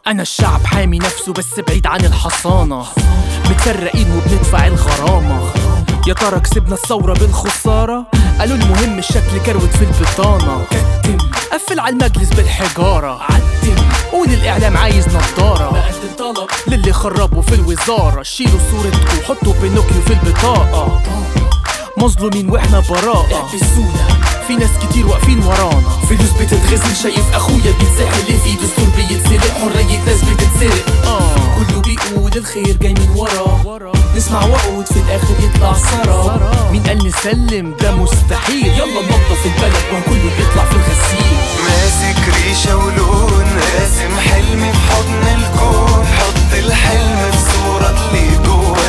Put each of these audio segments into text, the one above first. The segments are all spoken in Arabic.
أنا الشعب حامي نفسه بس بعيد عن الحصانة، متفرقين وبندفع الغرامة. يا ترى كسبنا الثورة بالخسارة؟ قالوا المهم الشكل كروت في البطانة. كتم قفل على المجلس بالحجارة، عدم قول الإعلام عايز نضارة، بقدم طلب للي خربوا في الوزارة. شيلوا صورتكم وحطوا بينوكيو في البطاقة. مظلومين واحنا براءة، احبسونا في ناس كتير واقفين ورانا. فلوس بتتغسل، شايف اخويا بيتسحل، في دستور بيتسرق، حرية ناس بتتسرق. كله بيقول الخير جاي من ورا، نسمع وعود في الاخر يطلع سراب. مين قال نسلم؟ ده مستحيل. يلا ننضف البلد وكله بيطلع في الغسيل. ماسك ريشة ولون، راسم حلمي في حضن الكون. حط الحلم في صورة تليق جوا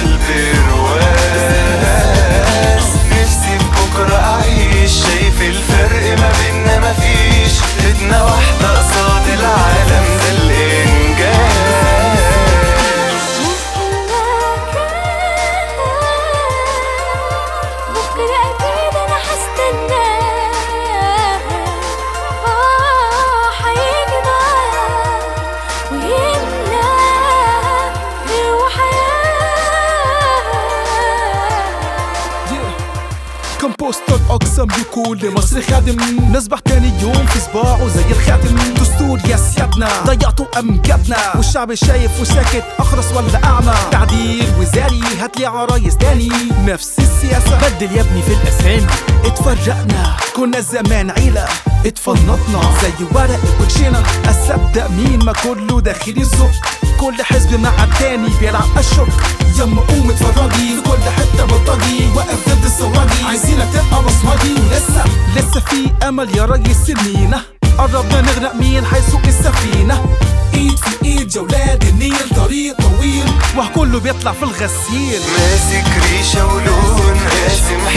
البرواز. نفسي في بكرة أعيش، شايف الفرق ما بينا مفيش. ايدنا واحدة قصاد العالم، ده الإنجاز. بكرة أكيد أنا هستناه، هيجي معاه ويملى خير وحياة. كمبوستر أقسم بكل مصر خادم، نصبح تاني يوم في صباعه زي الخاتم. دستور يا سيادنا ضيعتوا أمجادنا، والشعب شايف وساكت أخرس ولا أعمى. تعديل وزاري هاتلي عرايس تاني، نفس السياسة بدل يا ابني في الأسامي. اتفرقنا كنا زمان عيلة، اتفنطنا زي ورق الكوتشينة. أصدق مين؟ ما كله داخل الزق، كل حزب مع التاني بيلعب الشك. يما قوم اتفرجي، في كل حتة بلطجي واقف ضد السواجي. عايزينك تبقى بصمجي، ولسه في امل يا ريس سنينا. قربنا نغرق، مين هيسوق السفينة؟ ايد في ايد جولات النيل، طريق طويل وكله بيطلع في الغسيل. ماسك ريشة ولون، راسم